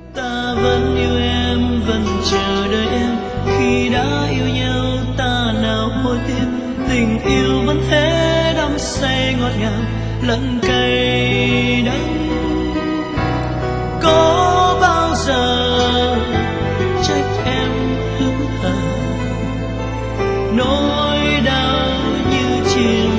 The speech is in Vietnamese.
Ta vẫn yêu em, vẫn chờ đợi em. Khi đã yêu nhau ta nào hối tiếc. Tình yêu vẫn thế đắm say ngọt ngào lẫn cay đắng. Có bao giờ trách em hững hờ, nỗi đau như chiều